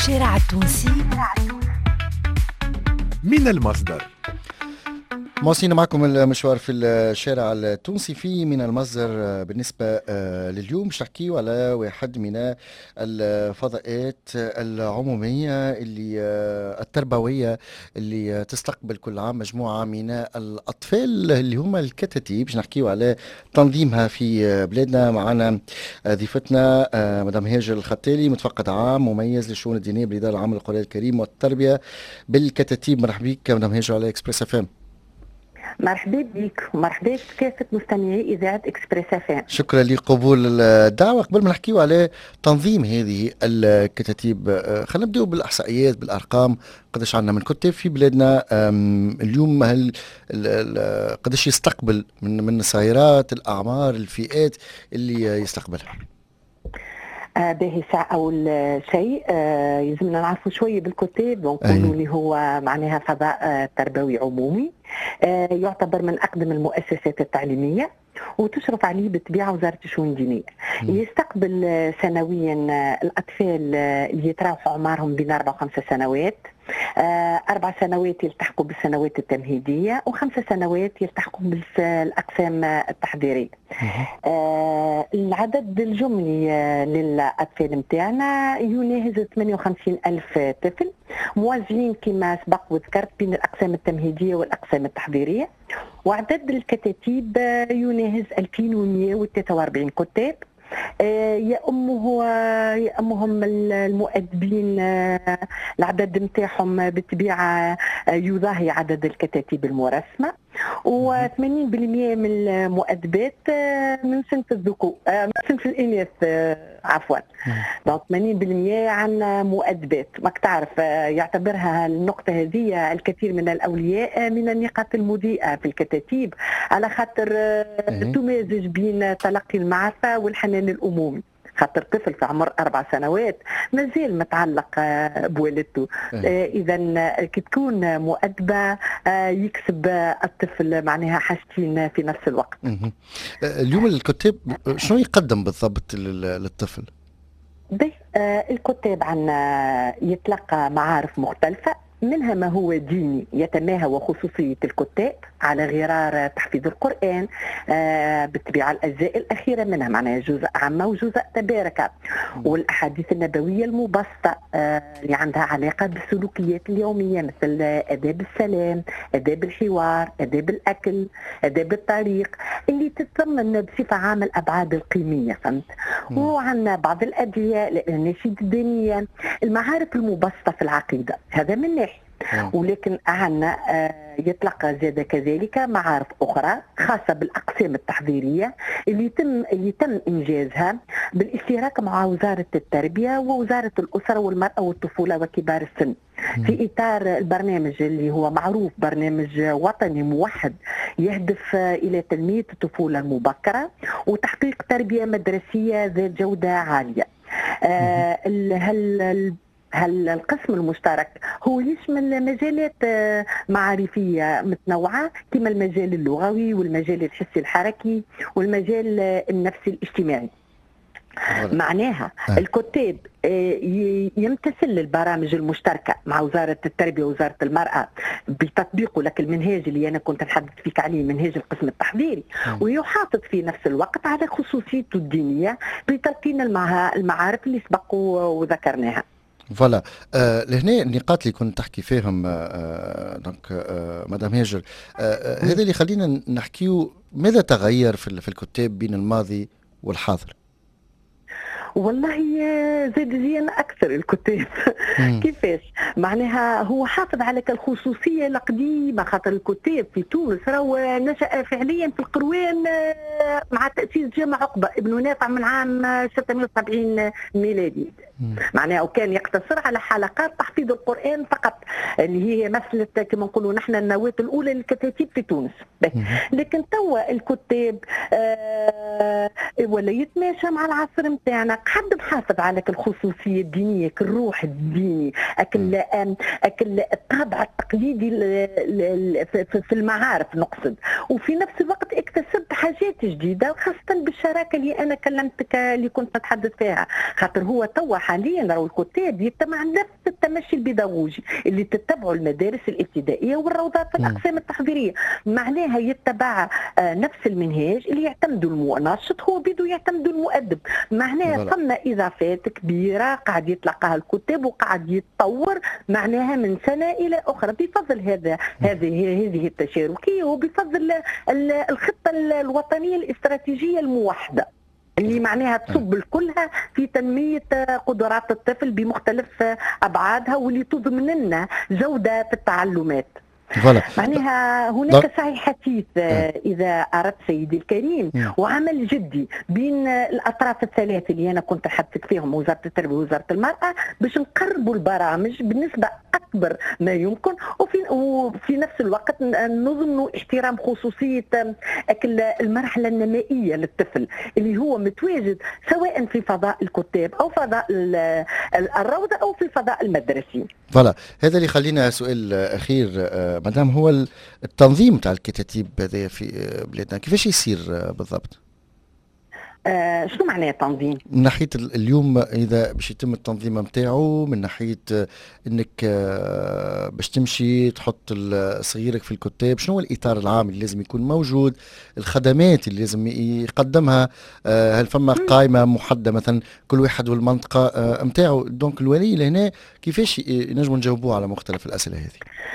الشارع التونسي من المصدر. مواصلين معكم المشوار في الشارع التونسي في من المصدر. بالنسبة لليوم باش نحكيو على واحد من الفضاءات العمومية اللي التربوية اللي تستقبل كل عام مجموعة من الأطفال اللي هم الكتاتيب. باش نحكيو على تنظيمها في بلادنا. معنا ضيفتنا مدام هاجر الخطالي، متفقد عام مميز للشؤون الدينية بالإدارة العامة للقرآن الكريم والتربية بالكتاتيب. مرحبا بك مدام هاجر على إكسبريس اف ام. مرحبا بك ومرحبا بكافة مستمعي إذاعة إكسبريس اف ام. شكرا لقبول الدعوة. قبل ما نحكيو على تنظيم هذه الكتاتيب، خلينا نبداو بالإحصائيات بالأرقام. قداش عندنا من كتاب في بلادنا اليوم؟ هل قداش يستقبل من الصغيرات، الأعمار، الفئات اللي يستقبلها؟ باهي ساعة أول شيء يلزمنا نعرفوا شوية بالكتاب ونقولوا اللي هو معناها فضاء تربوي عمومي، يعتبر من أقدم المؤسسات التعليمية وتشرف عليه بالطبيعة وزارة الشؤون الدينية. يستقبل سنويا الأطفال اللي يتراوحوا أعمارهم بين 4 و5 سنوات. 4 سنوات يلتحقوا بالسنوات التمهيدية و5 سنوات يلتحقوا بالأقسام التحضيرية. العدد الجملي للأطفال متاعنا يناهز 58 ألف طفل، موزعين كما سبق وذكرت بين الأقسام التمهيدية والأقسام التحضيرية. وعدد الكتاتيب يناهز 2143 كتاب، يأمهم المؤدبين. العدد نتاعهم بالطبيعة يضاهي عدد الكتاتيب المرسمة، و80% من المؤدبات من صنف الذكور، من صنف الإناث عفوا. دونك 80% عن مؤدبات. ماك تعرف يعتبرها النقطة هذه الكثير من الأولياء من النقاط المضيئة في الكتاتيب، على خاطر تمازج بين تلقي المعرفة والحنان الأمومي. خاطر طفل في عمر 4 سنوات مازال متعلق بوالدته. إذا كي تكون مؤدبة يكسب الطفل معناها حاجتين في نفس الوقت. اليوم الكتاب شنو يقدم بالضبط للطفل؟ الكتاب عنا يتلقى معارف مختلفة، منها ما هو ديني يتماهى وخصوصية الكتاب على غرار تحفيظ القرآن بالطبيعة الأجزاء الأخيرة منها معناها جزء عامة وجزء تباركة، والأحاديث النبوية المبسطة اللي عندها علاقة بالسلوكيات اليومية مثل آداب السلام، آداب الحوار، آداب الأكل، آداب الطريق، اللي تتضمن بصفة عامة الأبعاد القيمية، فهمت؟ وعندنا بعض الأدعية، الأناشيد الدينية، المعارف المبسطة في العقيدة، هذا من ناحية. ولكن عنا يتلقى زاد كذلك معارف أخرى خاصة بالأقسام التحضيرية اللي تم إنجازها بالاشتراك مع وزارة التربية ووزارة الأسرة والمرأة والطفولة وكبار السن، في إطار البرنامج اللي هو معروف برنامج وطني موحد يهدف إلى تنمية الطفولة المبكرة وتحقيق تربية مدرسية ذات جودة عالية. هل القسم المشترك هو يشمل مجالات معرفية متنوعة كما المجال اللغوي والمجال الحسي الحركي والمجال النفسي الاجتماعي. معناها الكتاب يمتثل للبرامج المشتركة مع وزارة التربية ووزارة المرأة بتطبيقه لك المنهاج اللي أنا كنت نحدث فيك عليه، منهاج القسم التحضيري، ويحافظ في نفس الوقت على خصوصيته الدينية بتلقين المعارف اللي سبقوا وذكرناها. فوالا. لهنا النقاط اللي كنت تحكي فيهم دونك مدام هاجر، هذا اللي خلينا نحكيو ماذا تغير في الكتاب بين الماضي والحاضر. والله زاد زينا أكثر الكتاب. كيفاش؟ معناها هو حافظ على الخصوصية القديمة، خاطر الكتاب في تونس راهو نشأ فعليا في القروان مع تأسيس جامع عقبة ابن نافع من عام 670 ميلادي. معناها وكان يقتصر على حلقات تحفيظ القرآن فقط، اللي هي مسألة كما نقولوا نحن النواة الأولى للكتاتيب في تونس. لكن توا الكتاب ولا يتماشى مع العصر نتاعنا، حد محافظ على الخصوصية الدينية، كالروح الديني، أكل الطابع التقليدي في المعارف نقصد، وفي نفس الوقت اكتسبت حاجات جديدة خاصة بالشراكة اللي أنا كلمتك اللي كنت نتحدث فيها، خاطر هو توا حاليا راهو الكتاب يتم عن نفس التمشي البيداغوجي اللي تتبعه المدارس الابتدائيه والروضات في الاقسام التحضيريه، معناها يتبع نفس المنهاج اللي يعتمدوا الناشط هو بده يعتمدوا المؤدب، معناها ثم اضافات كبيره قاعد يتلقاها الكتاب وقاعد يتطور معناها من سنه الى اخرى بفضل هذه التشاركيه وبفضل الخطه الوطنيه الاستراتيجيه الموحده اللي معناها تصب كلها في تنمية قدرات الطفل بمختلف أبعادها واللي تضمن لنا جودة في التعلمات. معناها هناك سعي حثيث إذا أردت سيدي الكريم وعمل جدي بين الأطراف الثلاث اللي أنا كنت حدثت فيهم وزارة التربية ووزارة المرأة باش نقربوا البرامج بنسبة أكبر ما يمكن وفي نفس الوقت نضمن احترام خصوصية المرحلة النمائية للطفل اللي هو متواجد سواء في فضاء الكتاب أو فضاء الروضة أو في الفضاء المدرسي. فوالا هذا اللي يخلينا سؤال أخير مدام، هو التنظيم تاع الكتاتيب هذا في بلادنا كيفاش يصير بالضبط؟ شنو معناه تنظيم؟ من ناحية اليوم إذا باش يتم التنظيم نتاعو، من ناحية أنك باش تمشي تحط صغيرك في الكتاب، شنو هو الإطار العام اللي لازم يكون موجود، الخدمات اللي لازم يقدمها، هل فما قائمة محددة مثلا كل واحد والمنطقة نتاعو؟ دونك الولي لهنا كيفاش نجموا نجاوبوه على مختلف الأسئلة هذه؟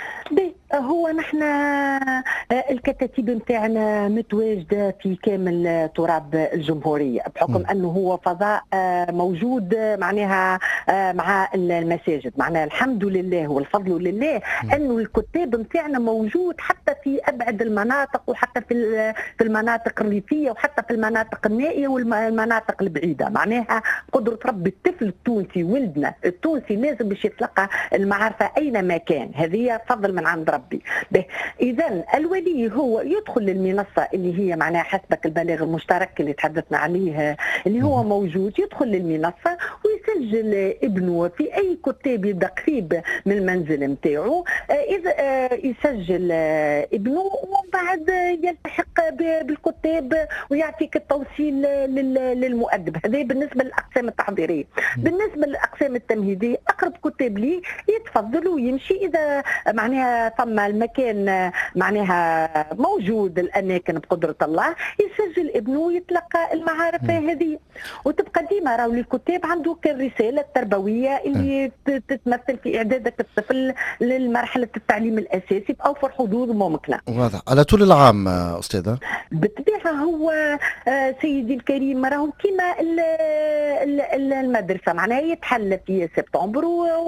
هو نحن الكتاتيب نتاعنا متواجده في كامل تراب الجمهوريه بحكم انه هو فضاء موجود معناها مع المساجد، معناها الحمد لله والفضل لله انه الكتاب نتاعنا موجود حتى في ابعد المناطق وحتى في المناطق الريفيه وحتى في المناطق النائيه والمناطق البعيده، معناها قدره ربي الطفل التونسي ولدنا التونسي لازم باش يتلقى المعرفه اينما كان، هذه فضل من عند ربي. إذا الولي هو يدخل للمنصة اللي هي معناها حسبك البلاغ المشترك اللي تحدثنا عليه اللي هو موجود، يدخل للمنصة ويسجل ابنه في أي كتاب يبدأ قريب من المنزل نتاعو، إذا يسجل ابنه ومن بعد يلتحق بالكتاب ويعطيك التوصيل للمؤدب. هذا بالنسبة للأقسام التحضيرية. بالنسبة للأقسام التمهيدية أقرب كتاب لي يتفضل ويمشي، إذا معناها ثم المكان معناها موجود الاماكن بقدره الله يسجل ابنه ويتلقى المعارف هذه، وتبقى ديما راهو الكتاب عنده الرساله التربويه اللي تتمثل في اعدادك الطفل للمرحله التعليم الاساسي باوفر حظوظ ممكنه. واضح. على طول العام استاذه؟ بالطبيعه هو سيدي الكريم راهو كيما المدرسه معناها يتحل في سبتمبر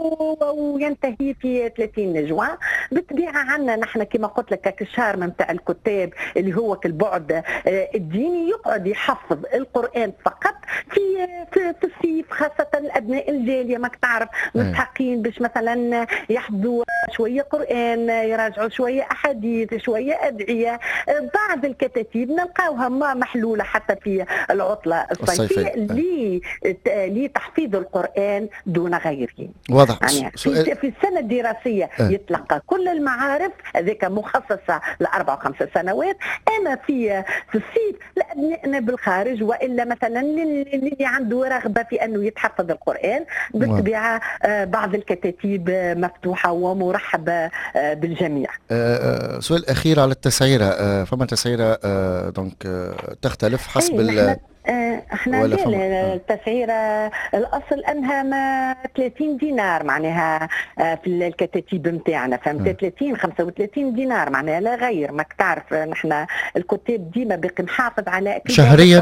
وينتهي في 30 جوان. بالطبيعه عندنا نحن كما قلت لك الشهر نتاع الكتاب اللي هو كالبعد الديني يقعد يحفظ القران فقط في الصيف، خاصه الابناء الجاليه ماك تعرف مستحقين باش مثلا يحفظوا شويه قران، يراجعوا شويه احاديث، شويه ادعيه. بعض الكتاتيب نلقاوها ما محلوله حتى في العطله الصيفيه لتحفيظ القران دون غيره. واضح. يعني في السنه الدراسيه يتلقى كل المعارف هذيك مخصصه ل4 و5 سنوات، اما في الصيف لابنائنا بالخارج والا مثلا اللي عنده رغبه في انه يتحفظ القران بالطبيعه بعض الكتاتيب مفتوحه ومرحبه بالجميع. سؤال اخير على التسعيره، فما تسعيره دونك تختلف حسب احنا التسعيره الاصل انها ما 30 دينار معناها في الكتاتيب نتاعنا، فهمت؟ 30 35 دينار معناها لا غير. ماك تعرف نحن الكتاب ديما باقي محافظ على شهريا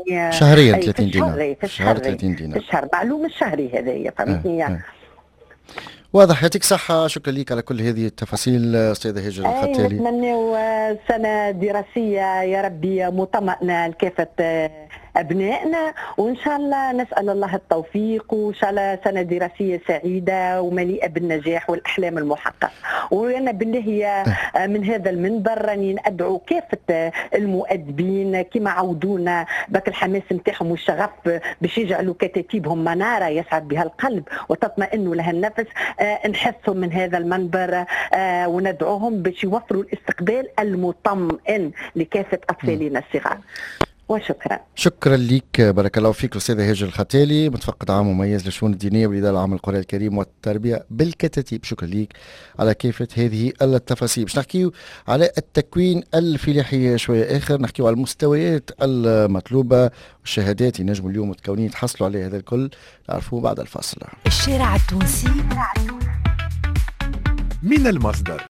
30 دينار في الشهر معلوم الشهري هذايا، فهمتني؟ واضح. يعطيك صحة، شكرا لك على كل هذه التفاصيل أستاذة هجر الختالي. نتمنى سنة دراسية يا ربي مطمئنة لكافة أبنائنا، وإن شاء الله نسأل الله التوفيق، وإن شاء الله سنة دراسية سعيدة ومليئة بالنجاح والأحلام المحققة. وأنا بالله من هذا المنبر راني ندعو كافة المؤدبين كما عودونا بك الحماس نتاعهم والشغف باش يجعلوا كتاتيبهم منارة يسعد بها القلب وتطمئن لها النفس، نحثهم من هذا المنبر وندعوهم باش يوفروا الاستقبال المطمئن لكافة أطفالنا الصغار. وشكرا. شكرا لك، بارك الله فيك أستاذة هاجر الختالي، متفقد عام مميز للشؤون الدينية والإدارة العامة للقرآن الكريم والتربية بالكتاتيب. شكرا لك على كافة هذه التفاصيل. باش نحكيو على التكوين الفلاحي شوية آخر، نحكيو على المستويات المطلوبة والشهادات ينجموا اليوم متكونين يتحصلوا عليه. هذا الكل نعرفوه بعد الفاصل. الشارع التونسي من المصدر.